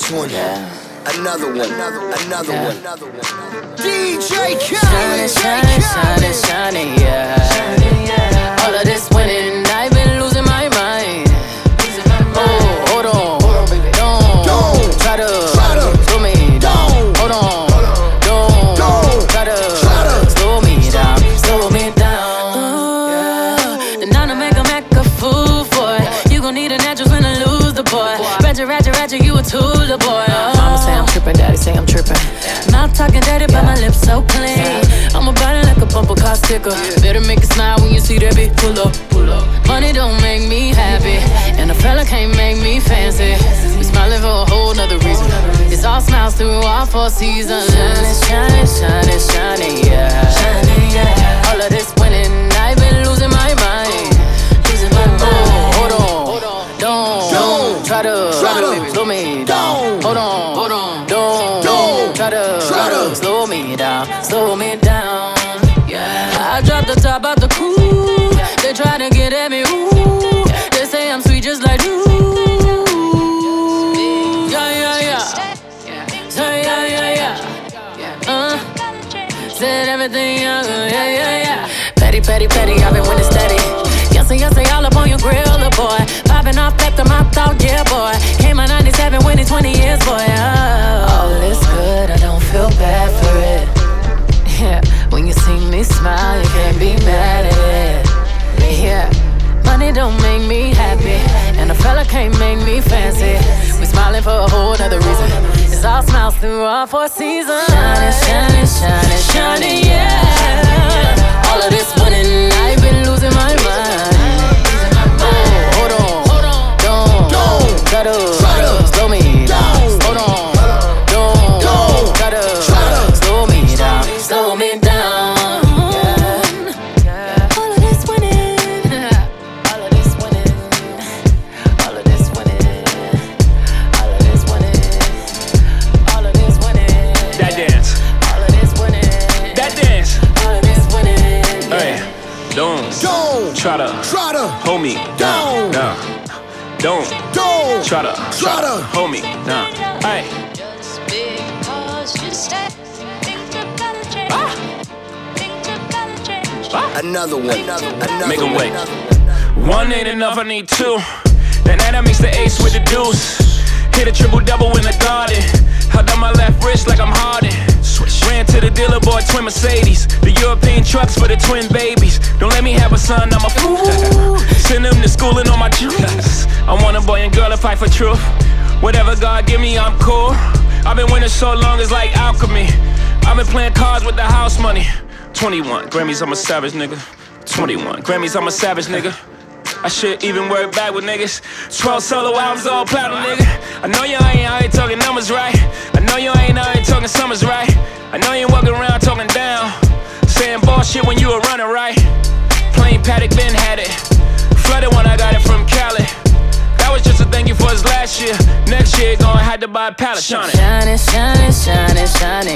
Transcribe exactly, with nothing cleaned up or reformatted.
Next one. Yeah. Another one. Another, another Yeah. one. Another one. D J Shining, Khaled. shining, shining, shining, yeah. Shining, yeah. All of this winning, I've been losing my mind. Oh, hold on, don't, don't try to, try to slow me down. Hold on, don't, don't try to, try to slow me down, slow me down. Uh, and now to make a make a fool for it. You gon' need a natural when I lose the boy. Ratchet, ratchet, ratchet, you a tool, the boy. Uh, Mama say I'm trippin', daddy say I'm trippin'. Mouth talking dirty, but my lips so clean. I'm about it like a bumper car sticker. Better make it smile when you see that bitch pull up. Money don't make me happy, and a fella can't make me fancy. We smiling for a whole nother reason. It's all smiles through all four seasons. Shining, shining, shining, shining, yeah. Shining, yeah. All of this winning, I've been losing my mind. Losing my mind. Oh, hold on, don't, don't try to, try to slow me down. Hold on, hold on, don't, don't try to, try to slow me down, slow me down. Yeah, I dropped the top out the coupe. They try to get at me, ooh. They say I'm sweet just like you. Yeah, yeah, yeah. Say yeah, yeah, yeah. Uh, said everything young, yeah, yeah, yeah. Petty, petty, petty, I've been winning steady. Yes, and yes, all up on your grill, the boy. Popping off after my thought, yeah, boy. Came out ninety-seven, winning twenty years, boy. Oh, all is good, I don't feel bad for it. Yeah, when you see me smile, you can't be mad at it. Yeah, money don't make me happy, and a fella can't make me fancy. We smiling for a whole nother reason. It's all smiles through all four seasons. Shining, shining, shining, shining, yeah. All of this winning, I've been losing my mind. Oh, hold on, don't, don't try to, try to slow me down. Hold on, don't, don't try to, try to slow me down, slow me down. Try to, try to hold me down. down. Don't, don't try to, try to hold me down. Hey. Just because you stay, things are gonna change. Ah. Things are gonna change. Ah. Another one. Another, another Make 'em one. wait. One ain't enough, I need two. That night I mix the ace with the deuce. Hit a triple double in the garden. Held on my left wrist like I'm Harden. Ran to the dealer, bought twin Mercedes. The European trucks for the twin babies. Don't let me have a son, I'm a fool. Send them to school and on my juice. I want a boy and girl to fight for truth. Whatever God give me, I'm cool. I've been winning so long, it's like alchemy. I've been playing cards with the house money. twenty-one Grammys, I'm a savage nigga. twenty-one Grammys, I'm a savage nigga. I should even work back with niggas. twelve solo albums, all platinum, nigga. I know you ain't out here talking numbers right. I know you ain't out here talking summers right. I know you ain't walking around talking down, saying bullshit when you were running right. Plain Paddock, Ben had it. Flooded when I got it from Cali. That was just a thank you for his last year. Next year, gonna have to buy a pallet. Shining, shining, shining, shining, shining.